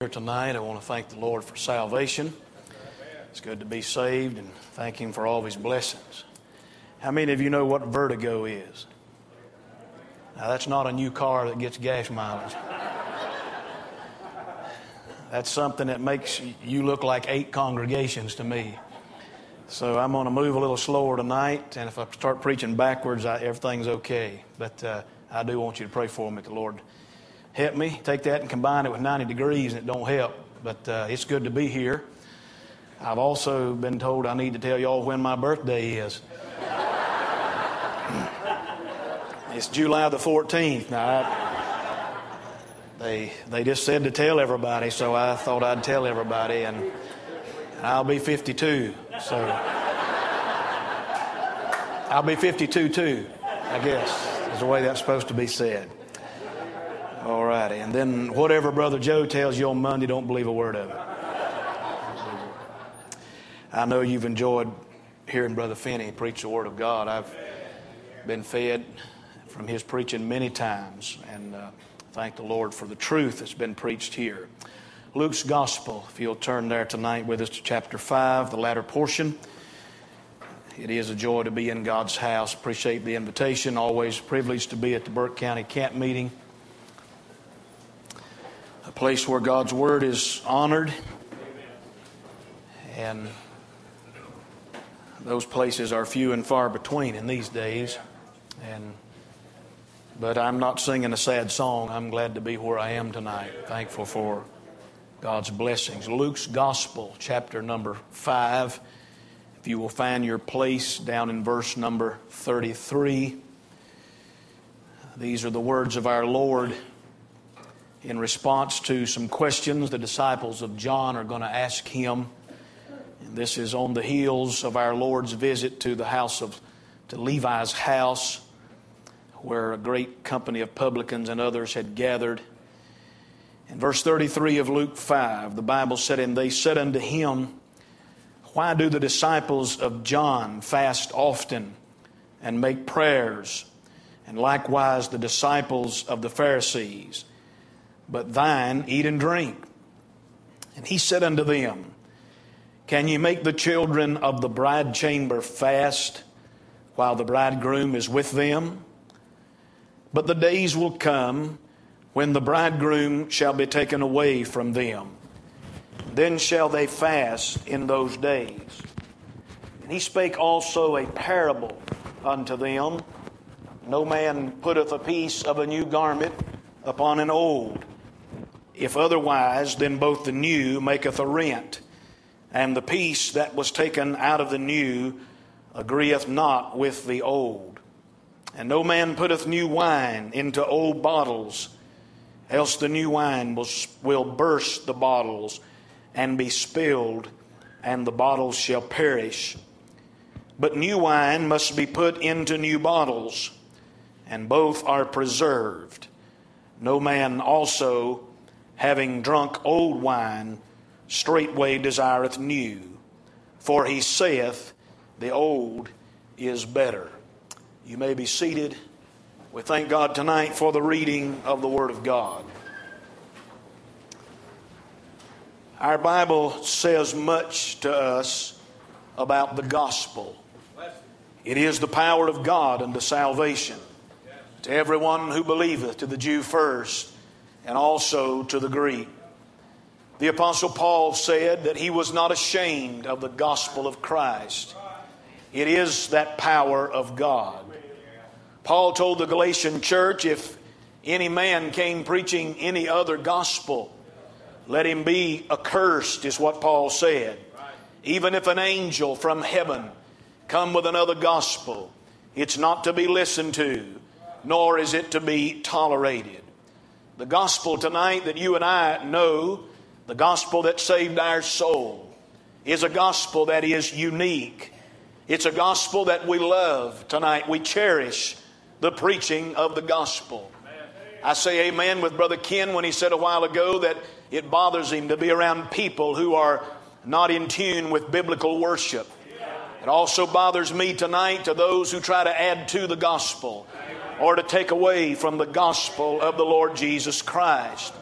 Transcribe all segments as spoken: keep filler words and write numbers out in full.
Here tonight, I want to thank the Lord for salvation. It's good to be saved and thank Him for all of His blessings. How many of you know what vertigo is? Now, that's not a new car that gets gas mileage. That's something that makes you look like eight congregations to me. So I'm going to move a little slower tonight, and if I start preaching backwards, I, everything's okay. But uh, I do want you to pray for me that the Lord help me. Take that and combine it with ninety degrees, and it don't help. But uh, it's good to be here. I've also been told I need to tell y'all when my birthday is. It's July the fourteenth. Now, I, they they just said to tell everybody, so I thought I'd tell everybody, and I'll be fifty-two. So I'll be fifty-two too, I guess, is the way that's supposed to be said. All righty. And then whatever Brother Joe tells you on Monday, don't believe a word of it. I know you've enjoyed hearing Brother Finney preach the Word of God. I've been fed from his preaching many times, and uh, thank the Lord for the truth that's been preached here. Luke's Gospel, if you'll turn there tonight with us to chapter five, the latter portion. It is a joy to be in God's house. Appreciate the invitation. Always a privilege to be at the Burke County Camp Meeting. A place where God's Word is honored. And those places are few and far between in these days. And but I'm not singing a sad song. I'm glad to be where I am tonight. Thankful for God's blessings. Luke's Gospel, chapter number five. If you will find your place down in verse number thirty-three. These are the words of our Lord in response to some questions the disciples of John are going to ask him. And this is on the heels of our Lord's visit to the house of, to Levi's house, where a great company of publicans and others had gathered. In verse thirty-three of Luke five, the Bible said, "And they said unto him, Why do the disciples of John fast often and make prayers, and likewise the disciples of the Pharisees? But thine eat and drink. And he said unto them, Can ye make the children of the bride chamber fast while the bridegroom is with them? But the days will come when the bridegroom shall be taken away from them. Then shall they fast in those days. And he spake also a parable unto them. No man putteth a piece of a new garment upon an old. If otherwise, then both the new maketh a rent, and the piece that was taken out of the new agreeth not with the old. And no man putteth new wine into old bottles, else the new wine will, will burst the bottles, and be spilled, and the bottles shall perish. But new wine must be put into new bottles, and both are preserved. No man also, having drunk old wine, straightway desireth new, for he saith, The old is better." You may be seated. We thank God tonight for the reading of the Word of God. Our Bible says much to us about the gospel. It is the power of God unto salvation to everyone who believeth, to the Jew first, and also to the Greek. The Apostle Paul said that he was not ashamed of the gospel of Christ. It is that power of God. Paul told the Galatian church, if any man came preaching any other gospel, let him be accursed, is what Paul said. Even if an angel from heaven come with another gospel, it's not to be listened to, nor is it to be tolerated. The gospel tonight that you and I know, the gospel that saved our soul, is a gospel that is unique. It's a gospel that we love tonight. We cherish the preaching of the gospel. I say amen with Brother Ken when he said a while ago that it bothers him to be around people who are not in tune with biblical worship. It also bothers me tonight to those who try to add to the gospel or to take away from the gospel of the Lord Jesus Christ.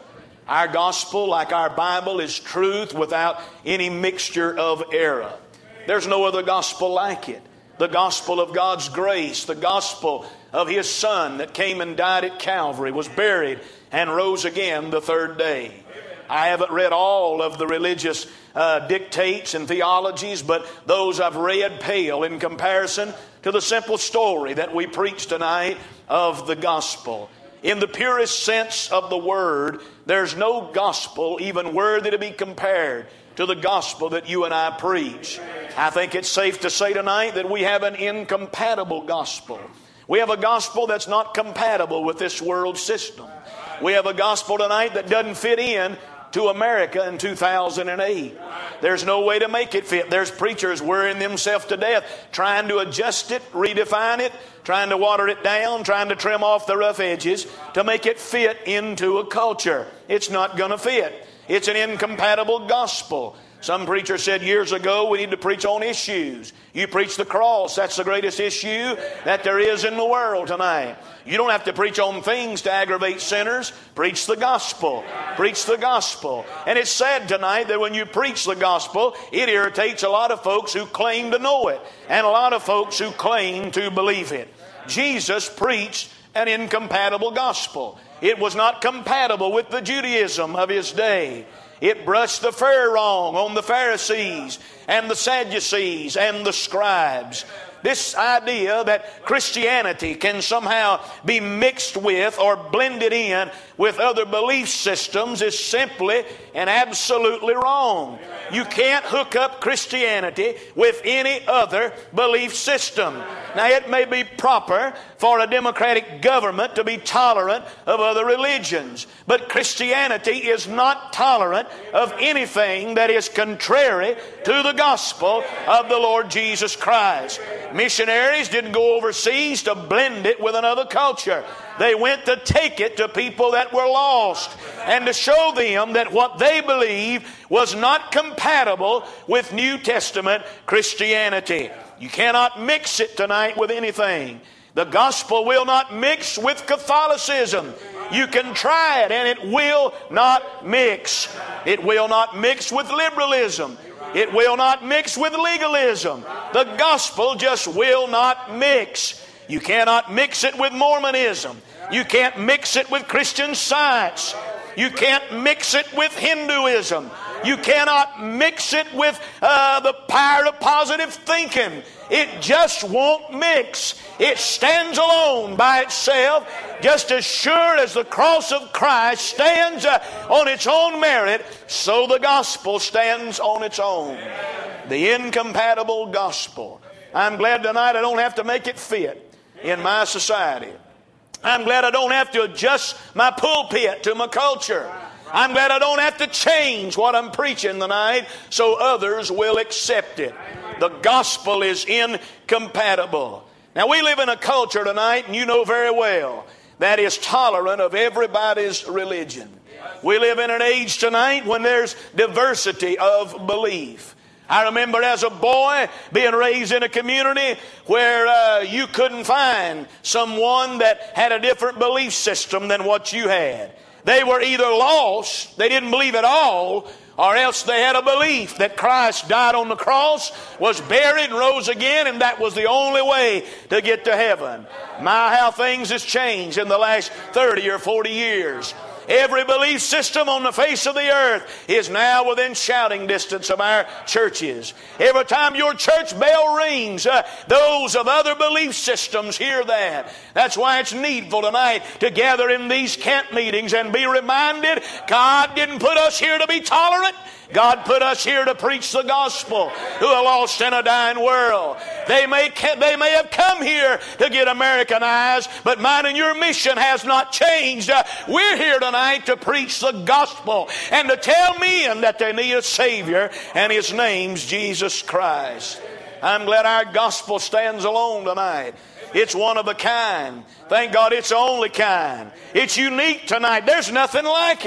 Our gospel, like our Bible, is truth without any mixture of error. There's no other gospel like it. The gospel of God's grace, the gospel of His Son that came and died at Calvary, was buried and rose again the third day. I haven't read all of the religious uh, dictates and theologies, but those I've read pale in comparison to the simple story that we preach tonight of the gospel. In the purest sense of the word, there's no gospel even worthy to be compared to the gospel that you and I preach. I think it's safe to say tonight that we have an incompatible gospel. We have a gospel that's not compatible with this world system. We have a gospel tonight that doesn't fit in to America in two thousand eight. There's no way to make it fit. There's preachers worrying themselves to death, trying to adjust it, redefine it, trying to water it down, trying to trim off the rough edges to make it fit into a culture. It's not going to fit. It's an incompatible gospel. Some preacher said years ago, we need to preach on issues. You preach the cross. That's the greatest issue that there is in the world tonight. You don't have to preach on things to aggravate sinners. Preach the gospel. Preach the gospel. And it's sad tonight that when you preach the gospel, it irritates a lot of folks who claim to know it and a lot of folks who claim to believe it. Jesus preached an incompatible gospel. It was not compatible with the Judaism of His day. It brushed the fur wrong on the Pharisees and the Sadducees and the scribes. This idea that Christianity can somehow be mixed with or blended in with other belief systems is simply and absolutely wrong. You can't hook up Christianity with any other belief system. Now, it may be proper for a democratic government to be tolerant of other religions, but Christianity is not tolerant of anything that is contrary to the gospel of the Lord Jesus Christ. Missionaries didn't go overseas to blend it with another culture. They went to take it to people that were lost and to show them that what they believed was not compatible with New Testament Christianity. You cannot mix it tonight with anything. The gospel will not mix with Catholicism. You can try it and it will not mix. It will not mix with liberalism. It will not mix with legalism. The gospel just will not mix. You cannot mix it with Mormonism. You can't mix it with Christian Science. You can't mix it with Hinduism. You cannot mix it with uh, the power of positive thinking. It just won't mix. It stands alone by itself, just as sure as the cross of Christ stands uh, on its own merit, so the gospel stands on its own. The incompatible gospel. I'm glad tonight I don't have to make it fit in my society. I'm glad I don't have to adjust my pulpit to my culture. I'm glad I don't have to change what I'm preaching tonight so others will accept it. The gospel is incompatible. Now, we live in a culture tonight, and you know very well, that is tolerant of everybody's religion. We live in an age tonight when there's diversity of belief. I remember as a boy being raised in a community where uh, you couldn't find someone that had a different belief system than what you had. They were either lost, they didn't believe at all, or else they had a belief that Christ died on the cross, was buried, and rose again, and that was the only way to get to heaven. My, how things has changed in the last thirty or forty years. Every belief system on the face of the earth is now within shouting distance of our churches. Every time your church bell rings, uh, those of other belief systems hear that. That's why it's needful tonight to gather in these camp meetings and be reminded God didn't put us here to be tolerant. God put us here to preach the gospel to a lost and a dying world. They may, they may have come here to get Americanized, but mine and your mission has not changed. Uh, we're here tonight to preach the gospel and to tell men that they need a Savior, and His name's Jesus Christ. I'm glad our gospel stands alone tonight. It's one of a kind. Thank God it's the only kind. It's unique tonight. There's nothing like it.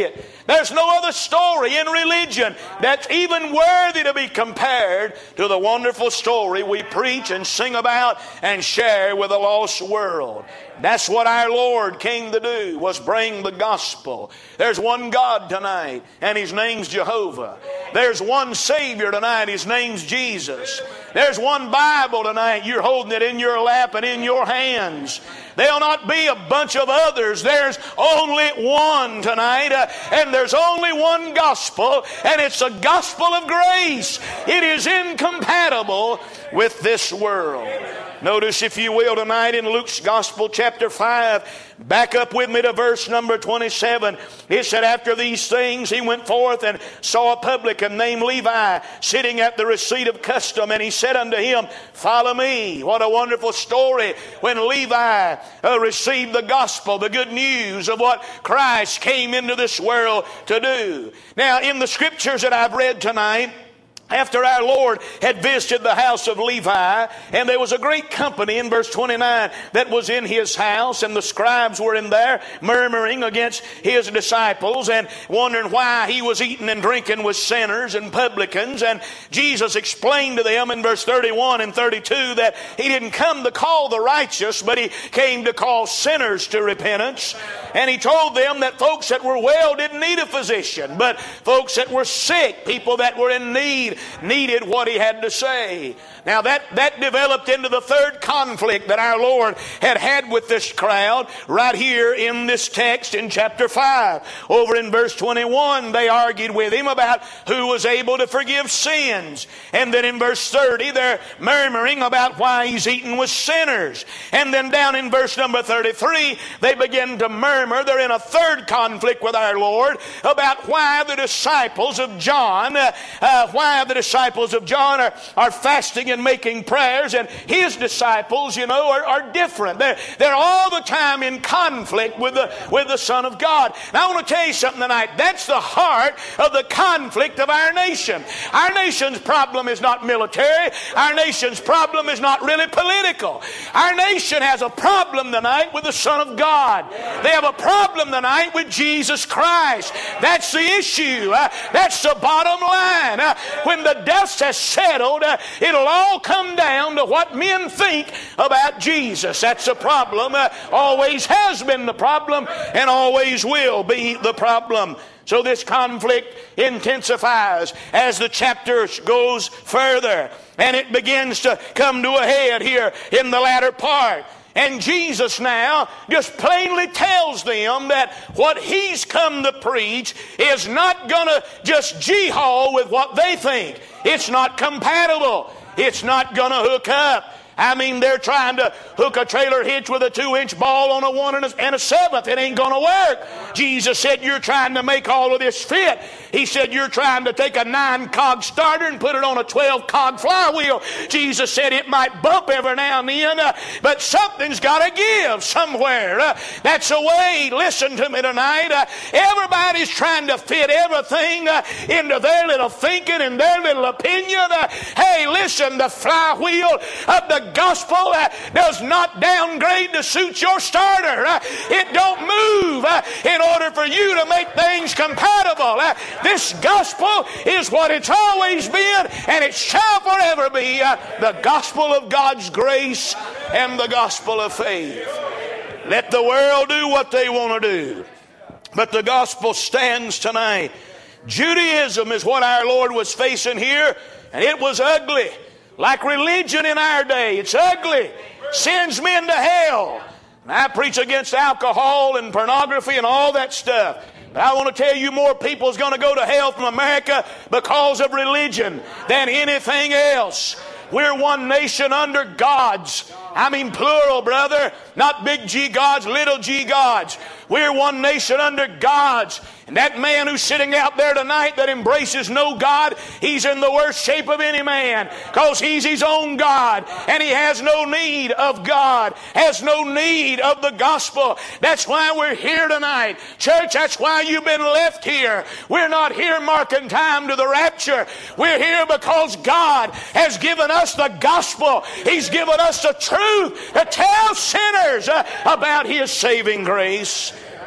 There's no other story in religion that's even worthy to be compared to the wonderful story we preach and sing about and share with a lost world. That's what our Lord came to do, was bring the gospel. There's one God tonight, and His name's Jehovah. There's one Savior tonight, His name's Jesus. There's one Bible tonight, you're holding it in your lap and in your hands. There'll not be a bunch of others. There's only one tonight, uh, and there's only one gospel, and it's a gospel of grace. It is incompatible with this world. Notice, if you will, tonight in Luke's Gospel, chapter five, back up with me to verse number twenty-seven. It said, after these things he went forth and saw a publican named Levi sitting at the receipt of custom, and he said unto him, follow me. What a wonderful story when Levi uh, received the gospel, the good news of what Christ came into this world to do. Now, in the scriptures that I've read tonight, after our Lord had visited the house of Levi, and there was a great company in verse twenty-nine that was in his house, and the scribes were in there murmuring against his disciples and wondering why he was eating and drinking with sinners and publicans. And Jesus explained to them in verse thirty-one and thirty-two that He didn't come to call the righteous, but He came to call sinners to repentance. And He told them that folks that were well didn't need a physician, but folks that were sick, people that were in need, needed what He had to say. Now that, that developed into the third conflict that our Lord had had with this crowd right here in this text in chapter five. Over in verse twenty-one, they argued with Him about who was able to forgive sins. And then in verse thirty, they're murmuring about why He's eating with sinners. And then down in verse number thirty-three, they begin to murmur. They're in a third conflict with our Lord about why the disciples of John, uh, uh, why the disciples of John are, are fasting and making prayers, and His disciples, you know, are, are different. They're, they're all the time in conflict with the, with the Son of God. Now I want to tell you something tonight. That's the heart of the conflict of our nation. Our nation's problem is not military. Our nation's problem is not really political. Our nation has a problem tonight with the Son of God. They have a problem tonight with Jesus Christ. That's the issue. Uh, that's the bottom line. Uh, when the dust has settled, uh, it'll all come down to what men think about Jesus. That's the problem. Uh, always has been the problem, and always will be the problem. So this conflict intensifies as the chapter goes further, and it begins to come to a head here in the latter part. And Jesus now just plainly tells them that what He's come to preach is not going to just gee-haw with what they think. It's not compatible. It's not going to hook up. I mean, they're trying to hook a trailer hitch with a two-inch ball on a one and a, and a seventh. It ain't going to work. Jesus said, you're trying to make all of this fit. He said, you're trying to take a nine-cog starter and put it on a twelve-cog flywheel. Jesus said it might bump every now and then, uh, but something's got to give somewhere. Uh, that's the way. Listen to me tonight. Uh, everybody's trying to fit everything uh, into their little thinking and their little opinion. Uh, hey, listen, the flywheel of the gospel uh, does not downgrade to suit your starter. Uh, it don't move uh, in order for you to make things compatible. Uh, this gospel is what it's always been, and it shall forever be uh, the gospel of God's grace and the gospel of faith. Let the world do what they want to do, but the gospel stands tonight. Judaism is what our Lord was facing here, and it was ugly. Like religion in our day, it's ugly. Sends men to hell. And I preach against alcohol and pornography and all that stuff. But I want to tell you, more people is going to go to hell from America because of religion than anything else. We're one nation under gods. I mean plural, brother. Not big G gods, little G gods. We're one nation under gods. And that man who's sitting out there tonight that embraces no God, he's in the worst shape of any man, because he's his own God, and he has no need of God, has no need of the gospel. That's why we're here tonight. Church, that's why you've been left here. We're not here marking time to the rapture. We're here because God has given us the gospel. He's given us the truth to tell sinners uh, about His saving grace.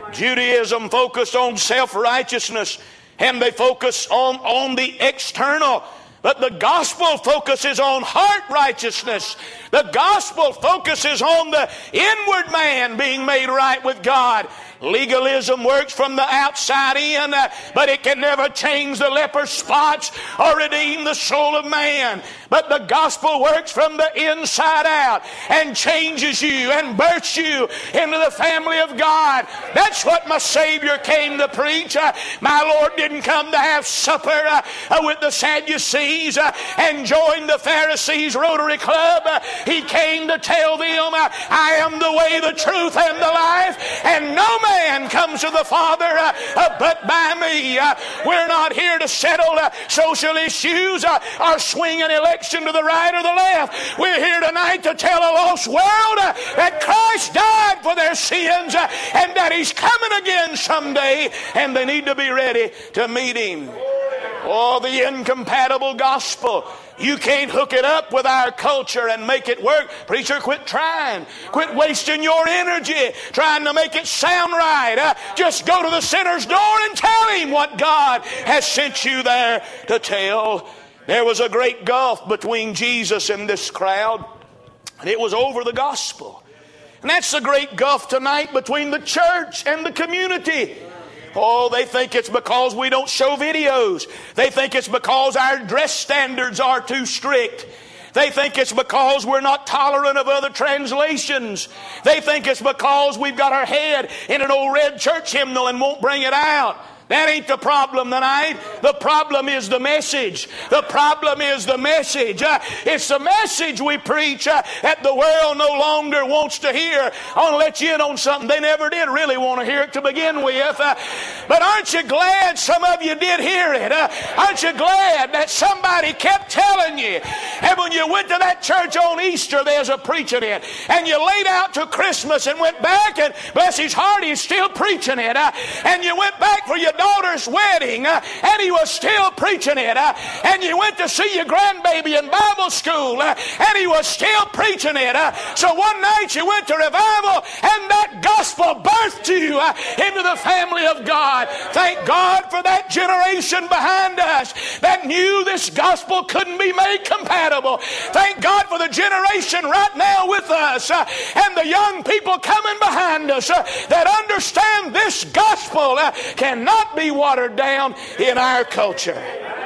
Judaism focused on self-righteousness, and they focus on, on the external. But the gospel focuses on heart righteousness. The gospel focuses on the inward man being made right with God. Legalism works from the outside in, uh, but it can never change the leper's spots or redeem the soul of man. But the gospel works from the inside out and changes you and births you into the family of God. That's what my Savior came to preach. Uh, my Lord didn't come to have supper uh, uh, with the Sadducees uh, and join the Pharisees' Rotary Club. Uh, he came to tell them, uh, I am the way, the truth, and the life, and no man man comes to the Father uh, uh, but by me. Uh, we're not here to settle uh, social issues uh, or swing an election to the right or the left. We're here tonight to tell a lost world uh, that Christ died for their sins uh, and that He's coming again someday, and they need to be ready to meet Him. Oh, the incompatible gospel. You can't hook it up with our culture and make it work. Preacher, quit trying. Quit wasting your energy trying to make it sound right. Uh, just go to the sinner's door and tell him what God has sent you there to tell. There was a great gulf between Jesus and this crowd, and it was over the gospel. And that's the great gulf tonight between the church and the community. Oh, they think it's because we don't show videos. They think it's because our dress standards are too strict. They think it's because we're not tolerant of other translations. They think it's because we've got our head in an old red church hymnal and won't bring it out. That ain't the problem tonight. The problem is the message. The problem is the message. Uh, it's the message we preach uh, that the world no longer wants to hear. I want to let you in on something. They never did really want to hear it to begin with. Uh, but aren't you glad some of you did hear it? Uh, aren't you glad that somebody kept telling you? And when you went to that church on Easter, there's a preaching it. And you laid out to Christmas and went back, and bless his heart, he's still preaching it. Uh, and you went back for your daughter's wedding, uh, and he was still preaching it. Uh, and you went to see your grandbaby in Bible school, uh, and he was still preaching it. Uh, so one night you went to revival, and that gospel birthed you uh, into the family of God. Thank God for that generation behind us that knew this gospel couldn't be made compatible. Thank God for the generation right now with us uh, and the young people coming behind us uh, that understand this gospel uh, cannot be watered down in our culture.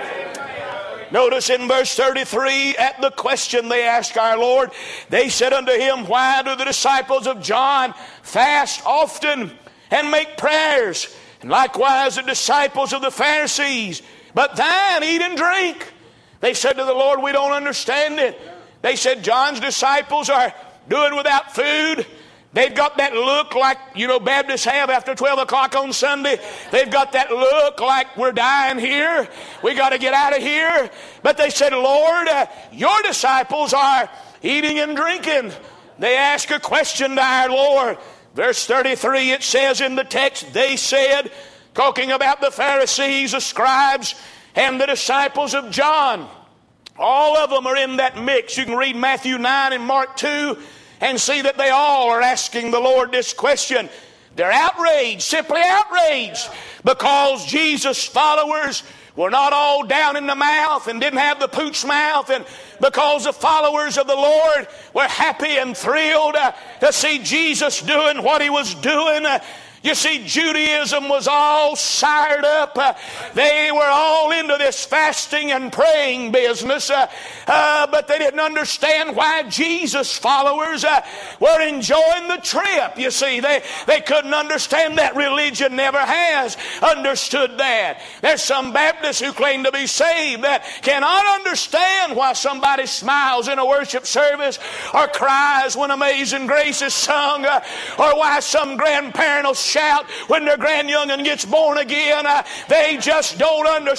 Notice in verse thirty-three, at the question they asked our Lord, they said unto him, why do the disciples of John fast often and make prayers, and likewise the disciples of the Pharisees, but thine eat and drink? They said to the Lord, we don't understand it. They said John's disciples are doing without food. They've got that look like, you know, Baptists have after twelve o'clock on Sunday. They've got that look like we're dying here. We got to get out of here. But they said, Lord, uh, your disciples are eating and drinking. They ask a question to our Lord. Verse thirty-three, it says in the text, they said, talking about the Pharisees, the scribes, and the disciples of John. All of them are in that mix. You can read Matthew nine and Mark two and see that they all are asking the Lord this question. They're outraged, simply outraged, because Jesus' followers were not all down in the mouth and didn't have the pooch mouth, and because the followers of the Lord were happy and thrilled uh, to see Jesus doing what He was doing. Uh, You see, Judaism was all sired up. Uh, they were all into this fasting and praying business, uh, uh, but they didn't understand why Jesus' followers uh, were enjoying the trip. You see, they, they couldn't understand that. Religion never has understood that. There's some Baptists who claim to be saved that cannot understand why somebody smiles in a worship service or cries when Amazing Grace is sung, uh, or why some grandparent will shout when their grandyoungin gets born again. Uh, they just don't understand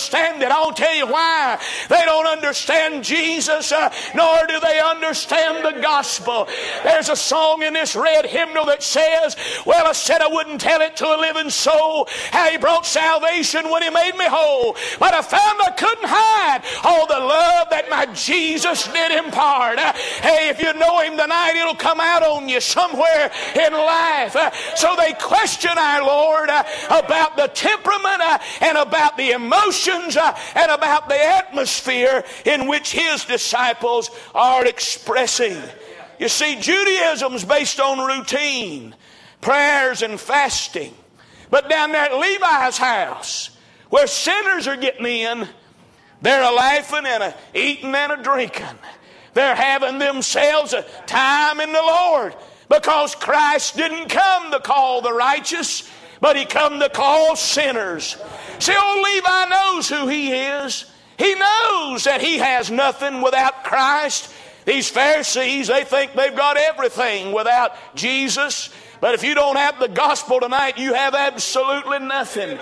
it. I'll tell you why. They don't understand Jesus, uh, nor do they understand the gospel. There's a song in this red hymnal that says, well, I said I wouldn't tell it to a living soul, how He brought salvation when He made me whole. But I found I couldn't hide all the love that my Jesus did impart. Uh, hey, if you know Him tonight, it'll come out on you somewhere in life. Uh, so they question our Lord uh, about the temperament uh, and about the emotions uh, and about the atmosphere in which His disciples are expressing. You see, Judaism's based on routine, prayers and fasting. But down there at Levi's house, where sinners are getting in, they're a laughing and a eating and a drinking. They're having themselves a time in the Lord, because Christ didn't come to call the righteous, but He come to call sinners. See, old Levi knows who he is. He knows that he has nothing without Christ. These Pharisees, they think they've got everything without Jesus. But if you don't have the gospel tonight, you have absolutely nothing.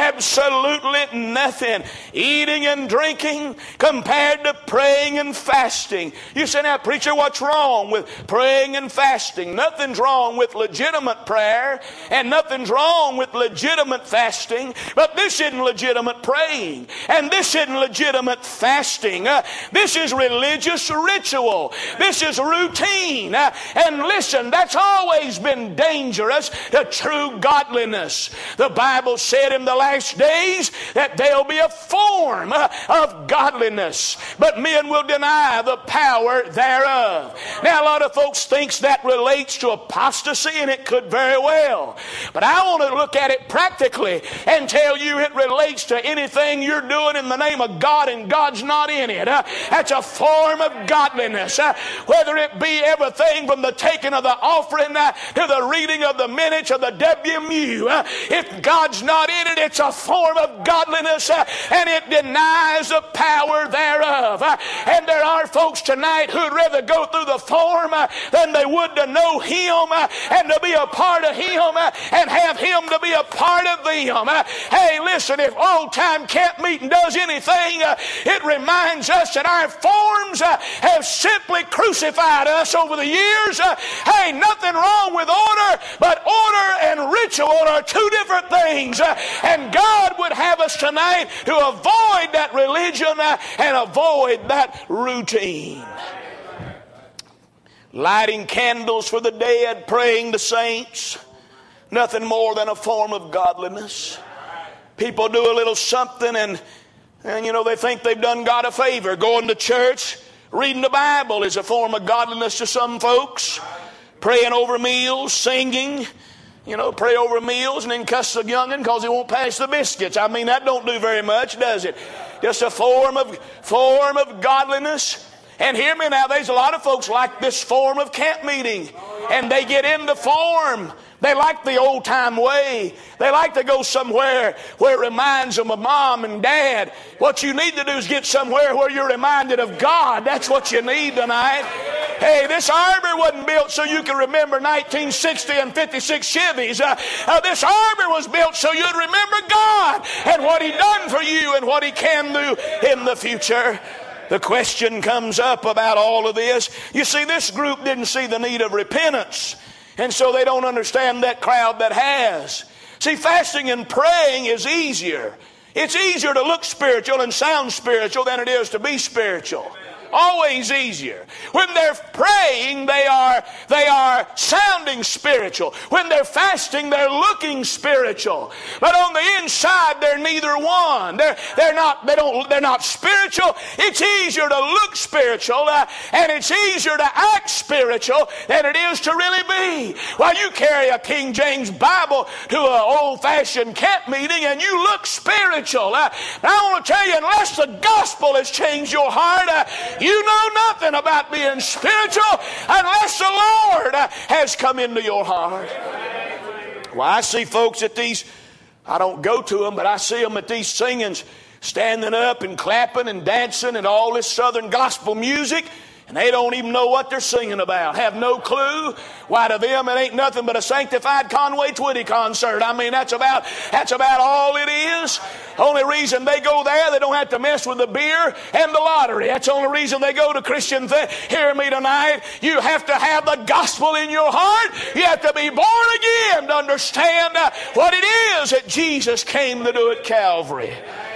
Absolutely nothing. Eating and drinking compared to praying and fasting. You say, now, preacher, what's wrong with praying and fasting? Nothing's wrong with legitimate prayer, and nothing's wrong with legitimate fasting. But this isn't legitimate praying, and this isn't legitimate fasting. Uh, this is religious ritual. This is routine. Uh, and listen, that's always been dangerous to true godliness. The Bible said in the last days that there'll be a form of godliness, but men will deny the power thereof. Now, a lot of folks thinks that relates to apostasy, and it could very well. But I want to look at it practically and tell you it relates to anything you're doing in the name of God and God's not in it. Uh, that's a form of godliness. Uh, whether it be everything from the taking of the offering uh, to the reading of the minutes of the W M U. Uh, if God's not in it, it's a form of godliness, uh, and it denies the power thereof. Uh, and there are folks tonight who'd rather go through the form uh, than they would to know Him uh, and to be a part of Him uh, and have Him to be a part of them. Uh, hey, listen, if old time camp meeting does anything, uh, it reminds us that our forms uh, have simply crucified us over the years. Uh, hey, nothing wrong with order, but order and ritual are two different things. Uh, and God would have us tonight to avoid that religion uh, and avoid that routine. Lighting candles for the dead, praying to saints, nothing more than a form of godliness. People do a little something and, and you know, they think they've done God a favor. Going to church, reading the Bible is a form of godliness to some folks. Praying over meals, singing, you know, pray over meals and then cuss the young'un because he won't pass the biscuits. I mean, that don't do very much, does it? Just a form of form of godliness. And hear me now, there's a lot of folks like this form of camp meeting, and they get into form. They like the old time way. They like to go somewhere where it reminds them of mom and dad. What you need to do is get somewhere where you're reminded of God. That's what you need tonight. Hey, this arbor wasn't built so you can remember nineteen sixty and fifty-six Chevys. Uh, uh, this arbor was built so you'd remember God and what He done for you and what He can do in the future. The question comes up about all of this. You see, this group didn't see the need of repentance, and so they don't understand that crowd that has. See, fasting and praying is easier. It's easier to look spiritual and sound spiritual than it is to be spiritual. Always easier. When they're praying, they are they are sounding spiritual. When they're fasting, they're looking spiritual. But on the inside, they're neither one. They're they're not they don't they're not spiritual. It's easier to look spiritual uh, and it's easier to act spiritual than it is to really be. While you carry a King James Bible to an old-fashioned camp meeting and you look spiritual, uh, I want to tell you, unless the gospel has changed your heart, uh, you know nothing about being spiritual unless the Lord has come into your heart. Well, I see folks at these, I don't go to them, but I see them at these singings, standing up and clapping and dancing and all this southern gospel music. And they don't even know what they're singing about. Have no clue. Why, to them it ain't nothing but a sanctified Conway Twitty concert. I mean, that's about that's about all it is. Only reason they go there, they don't have to mess with the beer and the lottery. That's the only reason they go to Christian things. Hear me tonight. You have to have the gospel in your heart. You have to be born again to understand uh, what it is that Jesus came to do at Calvary.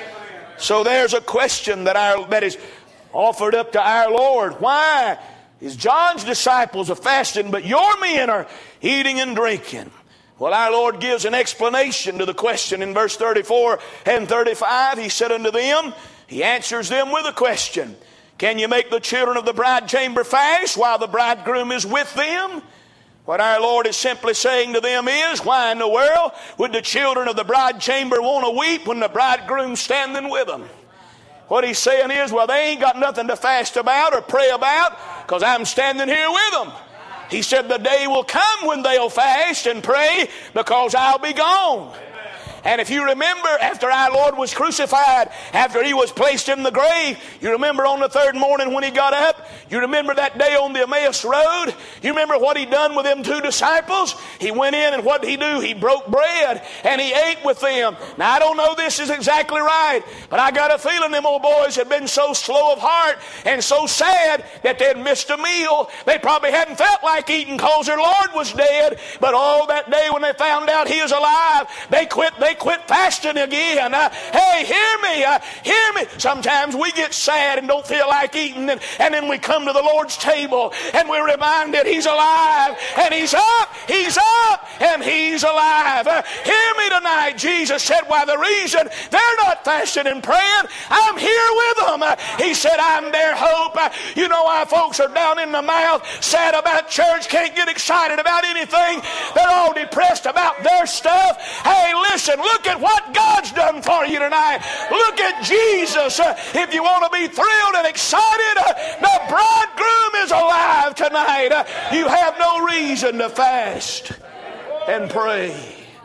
So there's a question that our that is offered up to our Lord. Why is John's disciples are fasting, but your men are eating and drinking? Well, our Lord gives an explanation to the question in verse thirty-four and thirty-five. He said unto them, He answers them with a question. Can you make the children of the bride chamber fast while the bridegroom is with them? What our Lord is simply saying to them is, why in the world would the children of the bride chamber want to weep when the bridegroom's standing with them? What he's saying is, well, they ain't got nothing to fast about or pray about because I'm standing here with them. He said the day will come when they'll fast and pray because I'll be gone. And if you remember, after our Lord was crucified, after He was placed in the grave, you remember on the third morning when He got up, you remember that day on the Emmaus Road, you remember what He done with them two disciples? He went in and what did He do? He broke bread and He ate with them. Now I don't know this is exactly right, but I got a feeling them old boys had been so slow of heart and so sad that they'd missed a meal. They probably hadn't felt like eating because their Lord was dead, but all that day when they found out He was alive, they quit, they quit fasting again. Uh, hey, hear me, uh, hear me. Sometimes we get sad and don't feel like eating, and, and then we come to the Lord's table and we're reminded He's alive, and He's up, He's up, and He's alive. Uh, hear me tonight. Jesus said, why, the reason they're not fasting and praying, I'm here with them. Uh, he said, I'm their hope. Uh, you know why folks are down in the mouth, sad about church, can't get excited about anything. They're all depressed about their stuff. Hey, listen, look at what God's done for you tonight. Look at Jesus. Uh, if you want to be thrilled and excited, uh, the bridegroom is alive tonight. Uh, you have no reason to fast and pray.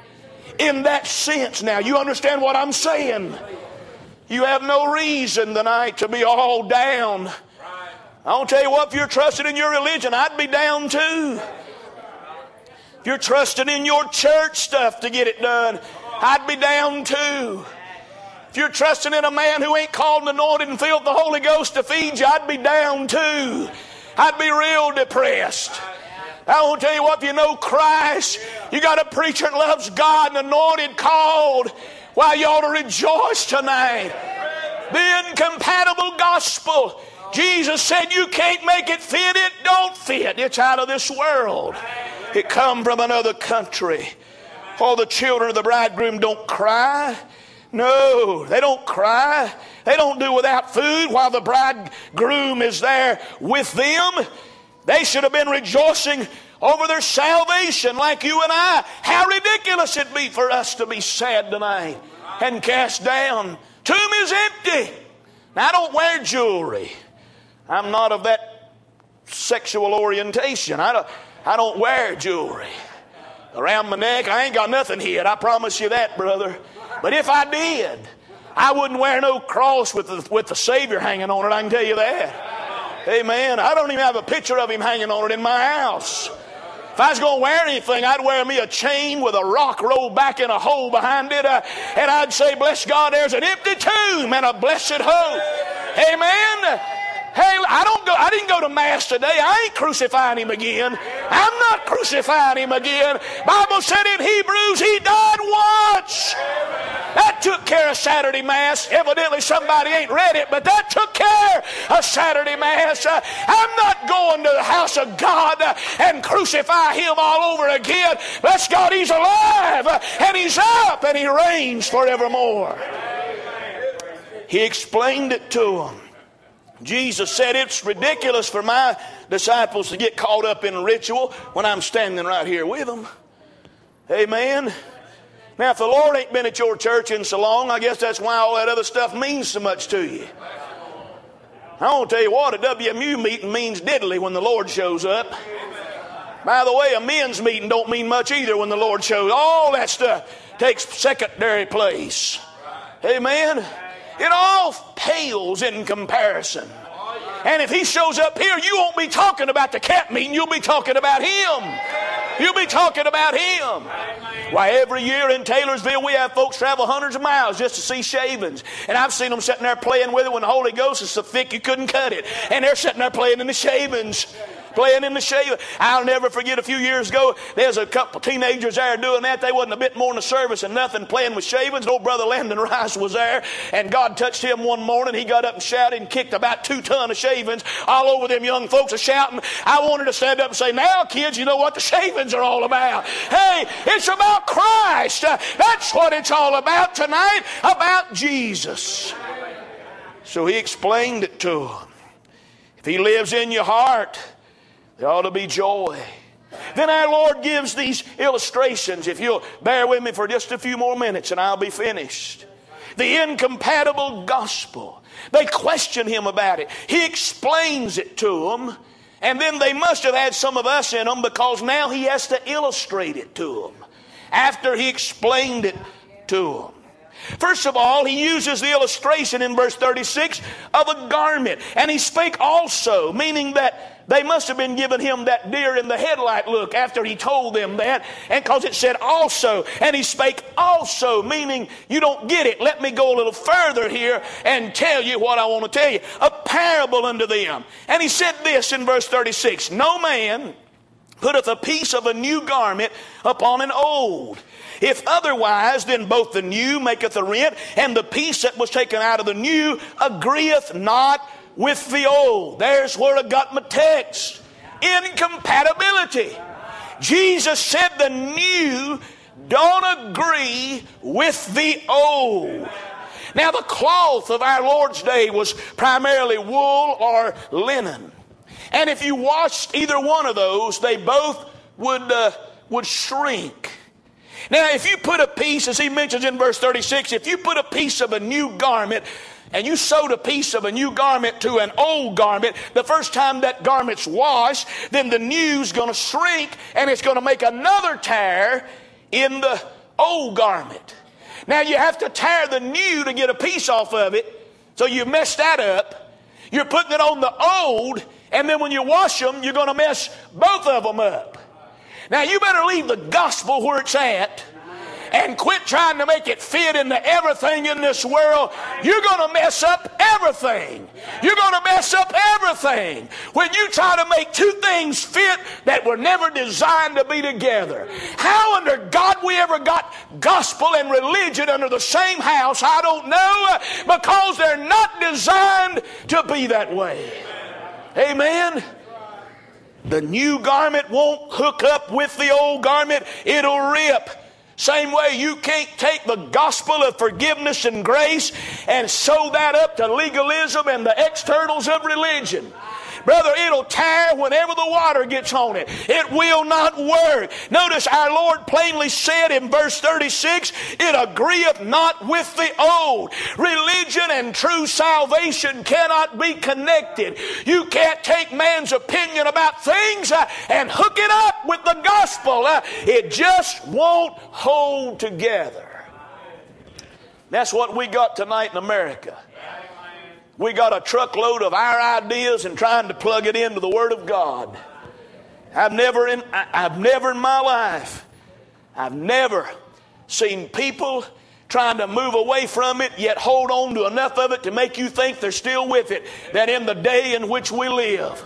In that sense, now, you understand what I'm saying? You have no reason tonight to be all down. I'll tell you what, if you're trusting in your religion, I'd be down too. If you're trusting in your church stuff to get it done, I'd be down too. If you're trusting in a man who ain't called and anointed and filled with the Holy Ghost to feed you, I'd be down too. I'd be real depressed. I want to tell you what, if you know Christ, you got a preacher that loves God and anointed, called, well, you ought to rejoice tonight. The incompatible gospel. Jesus said you can't make it fit, it don't fit. It's out of this world. It come from another country. For the children of the bridegroom don't cry. No, they don't cry. They don't do without food while the bridegroom is there with them. They should have been rejoicing over their salvation like you and I. How ridiculous it'd be for us to be sad tonight and cast down. Tomb is empty. Now, I don't wear jewelry. I'm not of that sexual orientation. I don't, I don't wear jewelry around my neck. I ain't got nothing hid. I promise you that, brother. But if I did, I wouldn't wear no cross with the, with the Savior hanging on it. I can tell you that. Amen. I don't even have a picture of Him hanging on it in my house. If I was going to wear anything, I'd wear me a chain with a rock rolled back in a hole behind it. Uh, and I'd say, bless God, there's an empty tomb and a blessed hope. Amen. Hey, I don't go. I didn't go to Mass today. I ain't crucifying Him again. I'm not crucifying Him again. Bible said in Hebrews He died once. That took care of Saturday Mass. Evidently somebody ain't read it, but that took care of Saturday Mass. Uh, I'm not going to the house of God uh, and crucify Him all over again. Bless God, He's alive uh, and He's up and He reigns forevermore. He explained it to them. Jesus said it's ridiculous for my disciples to get caught up in a ritual when I'm standing right here with them. Amen. Now, if the Lord ain't been at your church in so long, I guess that's why all that other stuff means so much to you. I want to tell you what, a W M U meeting means diddly when the Lord shows up. By the way, a men's meeting don't mean much either when the Lord shows up. All that stuff takes secondary place. Amen. It all pales in comparison. And if he shows up here, you won't be talking about the camp meeting. You'll be talking about him. You'll be talking about him. Why, every year in Taylorsville, we have folks travel hundreds of miles just to see shavings. And I've seen them sitting there playing with it when the Holy Ghost is so thick you couldn't cut it. And they're sitting there playing in the shavings. Playing in the shave. I'll never forget a few years ago, there was a couple teenagers there doing that. They wasn't a bit more in the service and nothing, playing with shavings. Old brother Landon Rice was there, and God touched him one morning. He got up and shouted and kicked about two ton of shavings all over them young folks are shouting. I wanted to stand up and say, now kids, you know what the shavings are all about. Hey, it's about Christ. Uh, that's what it's all about tonight, about Jesus. So he explained it to them. If he lives in your heart, there ought to be joy. Then our Lord gives these illustrations. If you'll bear with me for just a few more minutes and I'll be finished. The incompatible gospel. They question him about it. He explains it to them. And then they must have had some of us in them, because now he has to illustrate it to them after he explained it to them. First of all, he uses the illustration in verse thirty-six of a garment. And he spake also, meaning that they must have been giving him that deer in the headlight look after he told them that. And because it said also, and he spake also, meaning you don't get it. Let me go a little further here and tell you what I want to tell you. A parable unto them. And he said this in verse thirty-six, no man putteth a piece of a new garment upon an old. If otherwise, then both the new maketh a rent, and the piece that was taken out of the new agreeth not with the old. There's where I got my text. Incompatibility. Jesus said the new don't agree with the old. Now, the cloth of our Lord's day was primarily wool or linen. And if you washed either one of those, they both would, uh, would shrink. Now, if you put a piece, as he mentions in verse thirty-six, if you put a piece of a new garment and you sewed a piece of a new garment to an old garment, the first time that garment's washed, then the new's going to shrink and it's going to make another tear in the old garment. Now, you have to tear the new to get a piece off of it, so you mess that up. You're putting it on the old, and then when you wash them, you're going to mess both of them up. Now, you better leave the gospel where it's at and quit trying to make it fit into everything in this world. You're going to mess up everything. You're going to mess up everything when you try to make two things fit that were never designed to be together. How under God we ever got gospel and religion under the same house, I don't know, because they're not designed to be that way. Amen. The new garment won't hook up with the old garment. It'll rip. Same way you can't take the gospel of forgiveness and grace and sew that up to legalism and the externals of religion. Brother, it'll tear whenever the water gets on it. It will not work. Notice our Lord plainly said in verse thirty-six, it agreeth not with the old. Religion and true salvation cannot be connected. You can't take man's opinion about things uh, and hook it up with the gospel. Uh, it just won't hold together. That's what we got tonight in America. We got a truckload of our ideas and trying to plug it into the Word of God. I've never in, I've never in my life, I've never seen people trying to move away from it, yet hold on to enough of it to make you think they're still with it, that in the day in which we live.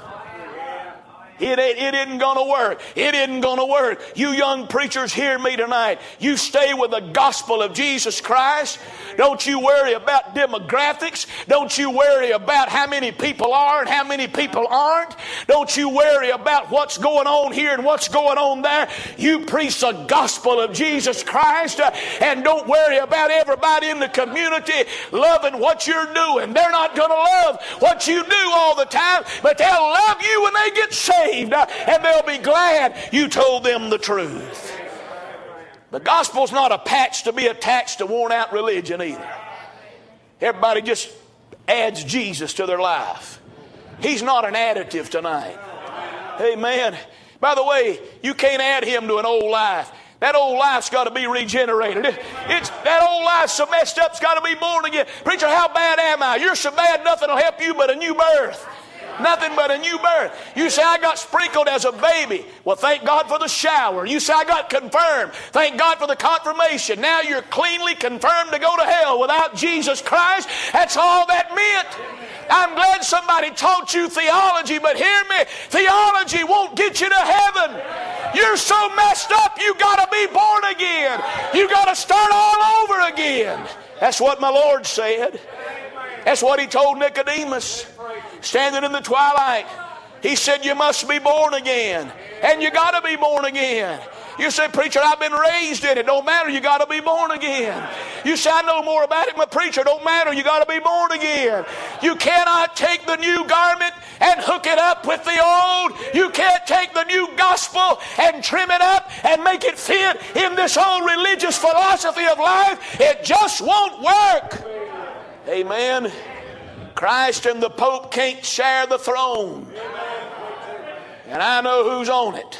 It, it, it isn't going to work. It isn't going to work. You young preachers, hear me tonight. You stay with the gospel of Jesus Christ. Don't you worry about demographics. Don't you worry about how many people are and how many people aren't. Don't you worry about what's going on here and what's going on there. You preach the gospel of Jesus Christ, uh, and don't worry about everybody in the community loving what you're doing. They're not going to love what you do all the time, but they'll love you when they get saved, uh, and they'll be glad you told them the truth. The gospel's not a patch to be attached to worn-out religion either. Everybody just adds Jesus to their life. He's not an additive tonight. Amen. By the way, you can't add him to an old life. That old life's got to be regenerated. It, it's, that old life's so messed up, it's got to be born again. Preacher, how bad am I? You're so bad, nothing will help you but a new birth. Nothing but a new birth. You say, I got sprinkled as a baby. Well, thank God for the shower. You say, I got confirmed. Thank God for the confirmation. Now you're cleanly confirmed to go to hell without Jesus Christ. That's all that meant. I'm glad somebody taught you theology, but hear me, theology won't get you to heaven. You're so messed up, you got to be born again. You got to start all over again. That's what my Lord said. That's what He told Nicodemus, standing in the twilight. He said, you must be born again. And you got to be born again. You say, preacher, I've been raised in it. Don't matter, you got to be born again. You say, I know more about it, my preacher. Don't matter, you got to be born again. You cannot take the new garment and hook it up with the old. You can't take the new gospel and trim it up and make it fit in this old religious philosophy of life. It just won't work. Amen. Christ and the Pope can't share the throne. And I know who's on it.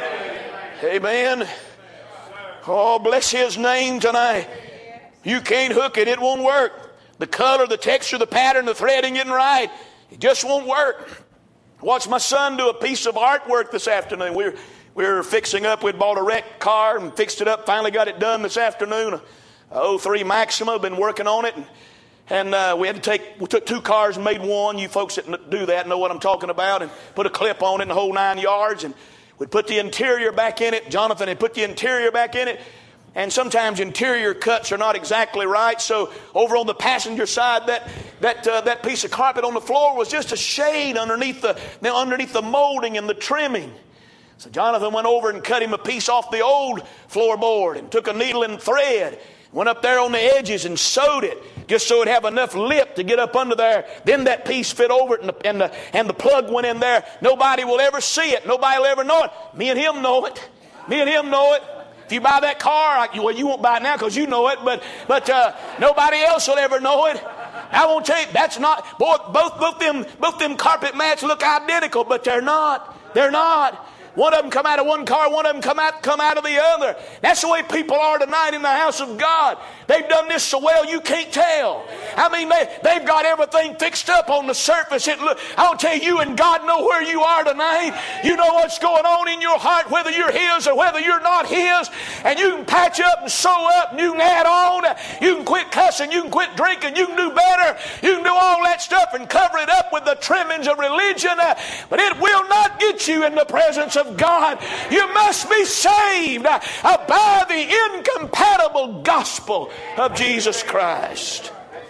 Amen. Oh, bless His name tonight. You can't hook it. It won't work. The color, the texture, the pattern, the threading isn't right. It just won't work. I watched my son do a piece of artwork this afternoon. We were, we were fixing up. We'd bought a wrecked car and fixed it up. Finally got it done this afternoon. A oh three Maxima. Been working on it. And, and uh, we had to take, we took two cars and made one. You folks that do that know what I'm talking about. And put a clip on it and the whole nine yards. And we'd put the interior back in it. Jonathan had put the interior back in it. And sometimes interior cuts are not exactly right. So over on the passenger side, that that uh, that piece of carpet on the floor was just a shade underneath the underneath the molding and the trimming. So Jonathan went over and cut him a piece off the old floorboard and took a needle and thread, went up there on the edges and sewed it just so it'd have enough lip to get up under there. Then that piece fit over it and the, and the, and the plug went in there. Nobody will ever see it. Nobody will ever know it. Me and him know it. Me and him know it. If you buy that car, well, you won't buy it now because you know it, but but uh, nobody else will ever know it. I won't tell you, that's not, boy, both, both, them, both them carpet mats look identical, but they're not. They're not. One of them come out of one car, one of them come out, come out of the other. That's the way people are tonight in the house of God. They've done this so well you can't tell. I mean, they, they've got everything fixed up on the surface. It look, I'll tell you, you and God know where you are tonight. You know what's going on in your heart, whether you're His or whether you're not His. And you can patch up and sew up and you can add on. You can quit cussing, you can quit drinking, you can do better. You can do all that stuff and cover it up with the trimmings of religion. But it will not get you in the presence of God. You must be saved by the incompatible gospel of Jesus Christ.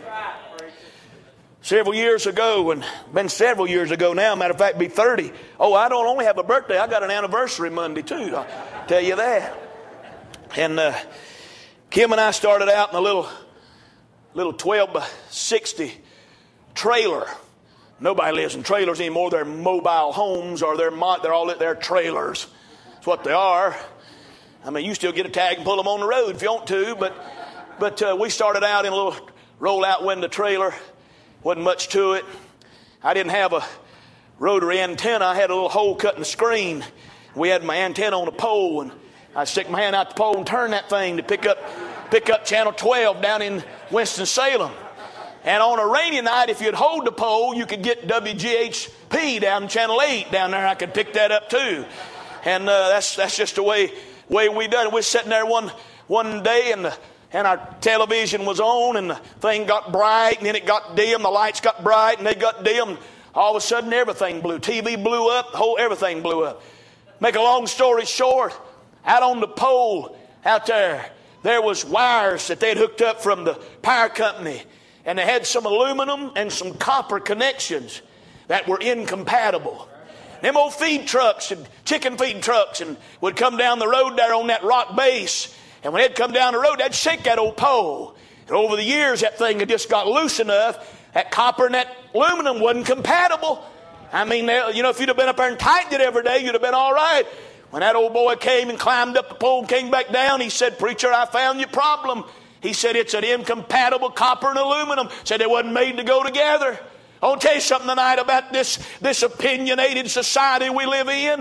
Several years ago, and been several years ago now, matter of fact, be thirty. Oh, I don't only have a birthday, I got an anniversary Monday too, I'll tell you that. And uh, Kim and I started out in a little little twelve by sixty trailer. Nobody lives in trailers anymore. They're mobile homes, or they're mo- they're all they're trailers. That's what they are. I mean, you still get a tag and pull them on the road if you want to, but but uh, we started out in a little roll-out window trailer. Wasn't much to it. I didn't have a rotary antenna. I had a little hole cut in the screen. We had my antenna on a pole, and I stick my hand out the pole and turn that thing to pick up pick up channel twelve down in Winston-Salem. And on a rainy night, if you'd hold the pole, you could get W G H P down channel eight down there. I could pick that up too. And uh, that's that's just the way way we done it. We were sitting there one one day, and the and our television was on, and the thing got bright, and then it got dim. The lights got bright, and they got dim. All of a sudden, everything blew. T V blew up. The whole everything blew up. Make a long story short, out on the pole out there, there was wires that they'd hooked up from the power company, and they had some aluminum and some copper connections that were incompatible. Them old feed trucks and chicken feed trucks and would come down the road there on that rock base. And when they'd come down the road, they'd shake that old pole. And over the years, that thing had just got loose enough. That copper and that aluminum wasn't compatible. I mean, you know, if you'd have been up there and tightened it every day, you'd have been all right. When that old boy came and climbed up the pole and came back down, he said, "Preacher, I found your problem." He said, "It's an incompatible copper and aluminum." Said they wasn't made to go together. I'll tell you something tonight about this, this opinionated society we live in.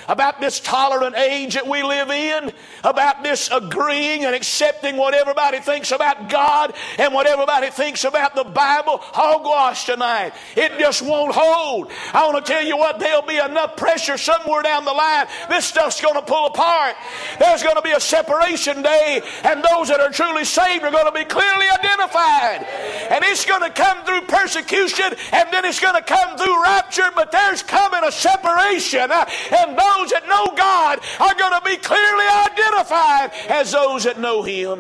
about this tolerant age that we live in, about this agreeing and accepting what everybody thinks about God and what everybody thinks about the Bible. Hogwash tonight. It just won't hold. I want to tell you what, there'll be enough pressure somewhere down the line. This stuff's going to pull apart. There's going to be a separation day, and those that are truly saved are going to be clearly identified. And it's going to come through persecution, and then it's going to come through rapture, but there's coming a separation, uh, and those that know God are going to be clearly identified as those that know Him.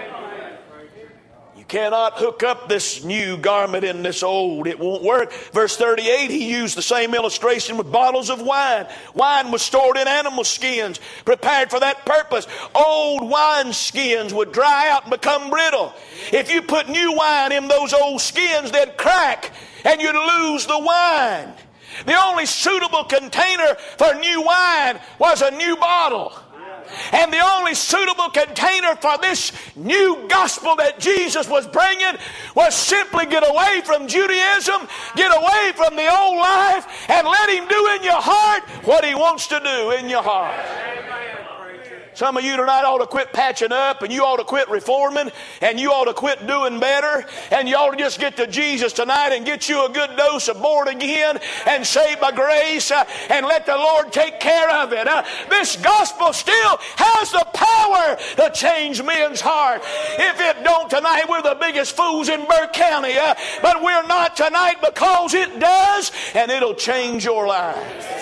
You cannot hook up this new garment in this old. It won't work. Verse thirty-eight, he used the same illustration with bottles of wine. Wine was stored in animal skins, prepared for that purpose. Old wine skins would dry out and become brittle. If you put new wine in those old skins, they'd crack, and you'd lose the wine. The only suitable container for new wine was a new bottle. And the only suitable container for this new gospel that Jesus was bringing was simply get away from Judaism, get away from the old life, and let Him do in your heart what He wants to do in your heart. Some of you tonight ought to quit patching up, and you ought to quit reforming, and you ought to quit doing better, and you ought to just get to Jesus tonight and get you a good dose of born again and saved by grace, uh, and let the Lord take care of it. Uh, this gospel still has the power to change men's heart. If it don't tonight, we're the biggest fools in Burke County, uh, but we're not tonight because it does, and it'll change your life.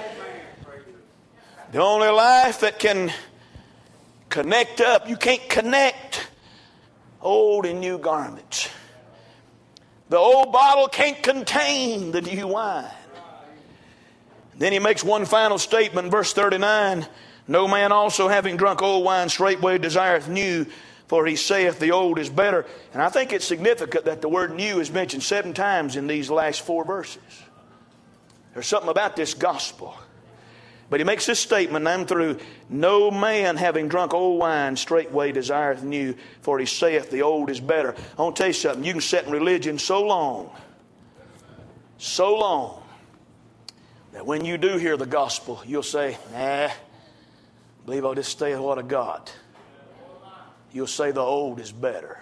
The only life that can connect up. You can't connect old and new garments. The old bottle can't contain the new wine. Then he makes one final statement in verse thirty-nine. No man also having drunk old wine straightway desireth new, for he saith the old is better. And I think it's significant that the word new is mentioned seven times in these last four verses. There's something about this gospel. But he makes this statement, and I'm through. No man having drunk old wine straightway desireth new, for he saith the old is better. I want to tell you something. You can sit in religion so long, so long, that when you do hear the gospel, you'll say, nah, I believe I'll just stay with what I got. You'll say the old is better.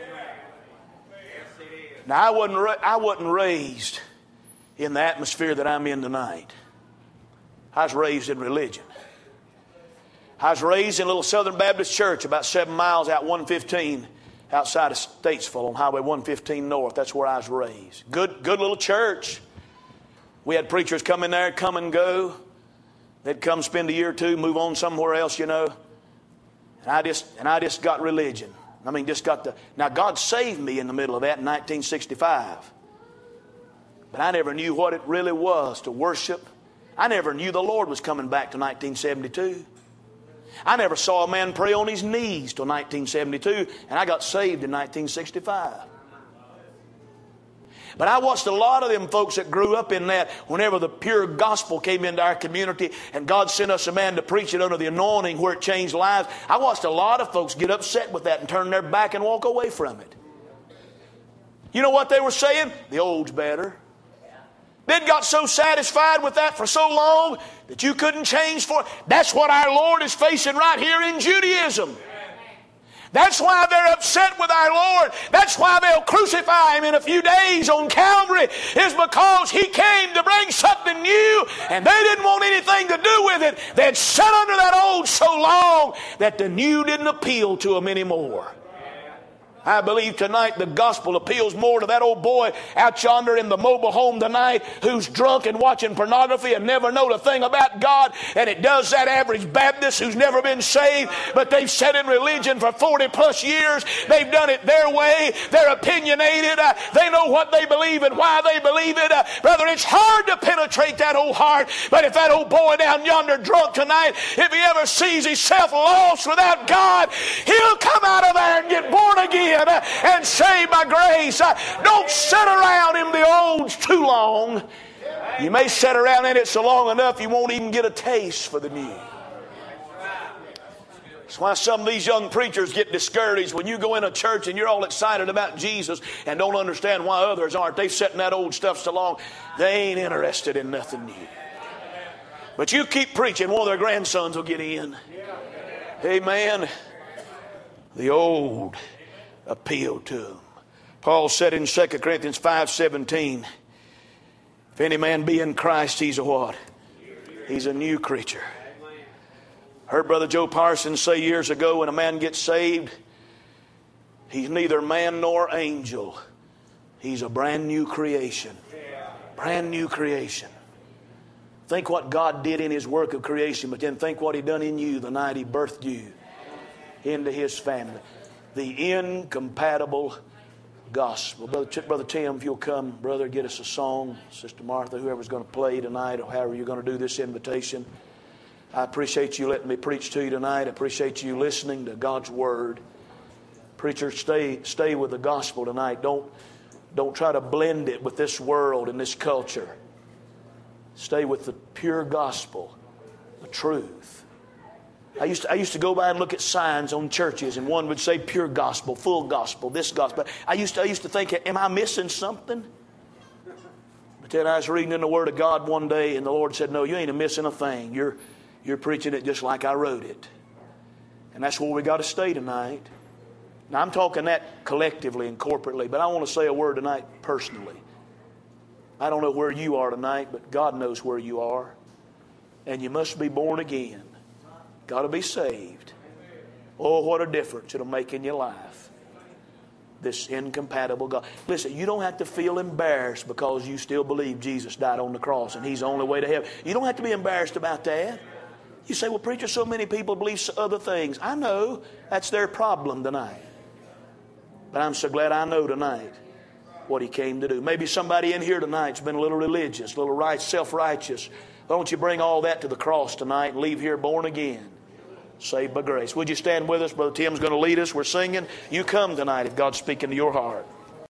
Now, I wasn't, ra- I wasn't raised in the atmosphere that I'm in tonight. I was raised in religion. I was raised in a little Southern Baptist church about seven miles out one fifteen outside of Statesville on Highway one fifteen North. That's where I was raised. Good, good little church. We had preachers come in there, come and go. They'd come spend a year or two, move on somewhere else, you know. And I just and I just got religion. I mean, just got the... Now, God saved me in the middle of that in nineteen sixty-five. But I never knew what it really was to worship. I never knew the Lord was coming back to nineteen seventy-two. I never saw a man pray on his knees till nineteen seventy-two, and I got saved in nineteen sixty-five. But I watched a lot of them folks that grew up in that whenever the pure gospel came into our community and God sent us a man to preach it under the anointing where it changed lives. I watched a lot of folks get upset with that and turn their back and walk away from it. You know what they were saying? The old's better. They'd got so satisfied with that for so long that you couldn't change for it. That's what our Lord is facing right here in Judaism. That's why they're upset with our Lord. That's why they'll crucify Him in a few days on Calvary, is because He came to bring something new and they didn't want anything to do with it. They'd sat under that old so long that the new didn't appeal to them anymore. I believe tonight the gospel appeals more to that old boy out yonder in the mobile home tonight who's drunk and watching pornography and never knowed a thing about God, and it does that average Baptist who's never been saved, but they've sat in religion for forty plus years. They've done it their way. They're opinionated. Uh, they know what they believe and why they believe it. Uh, brother, it's hard to penetrate that old heart, but if that old boy down yonder drunk tonight, if he ever sees himself lost without God, he'll come out of there and get born again and saved by grace. Don't sit around in the olds too long. You may sit around in it so long enough you won't even get a taste for the new. That's why some of these young preachers get discouraged when you go in a church and you're all excited about Jesus and don't understand why others aren't. They've sat in that old stuff so long, they ain't interested in nothing new. But you keep preaching, one of their grandsons will get in. Amen. The old appeal to them. Paul said in Second Corinthians five seventeen, if any man be in Christ, he's a what? He's a new creature. Heard Brother Joe Parsons say years ago, when a man gets saved, he's neither man nor angel. He's a brand new creation. Brand new creation. Think what God did in His work of creation, but then think what He done in you the night He birthed you into His family. The incompatible gospel. Brother, Brother Tim, if you'll come, brother, get us a song. Sister Martha, whoever's going to play tonight, or however you're going to do this invitation. I appreciate you letting me preach to you tonight. I appreciate you listening to God's Word. Preacher, stay stay with the gospel tonight. Don't, don't try to blend it with this world and this culture. Stay with the pure gospel, the truth. I used to, I used to go by and look at signs on churches, and one would say pure gospel, full gospel, this gospel. I used to, I used to think, am I missing something? But then I was reading in the Word of God one day, and the Lord said, no, you ain't missing a thing. You're, you're preaching it just like I wrote it. And that's where we got to stay tonight. Now, I'm talking that collectively and corporately, but I want to say a word tonight personally. I don't know where you are tonight, but God knows where you are. And you must be born again. Got to be saved. Oh, what a difference it'll make in your life. This incompatible God. Listen, you don't have to feel embarrassed because you still believe Jesus died on the cross and He's the only way to heaven. You don't have to be embarrassed about that. You say, well, preacher, so many people believe other things. I know that's their problem tonight. But I'm so glad I know tonight what He came to do. Maybe somebody in here tonight's been a little religious, a little right, self-righteous. Why don't you bring all that to the cross tonight and leave here born again, saved by grace? Would you stand with us? Brother Tim's going to lead us. We're singing. You come tonight if God's speaking to your heart.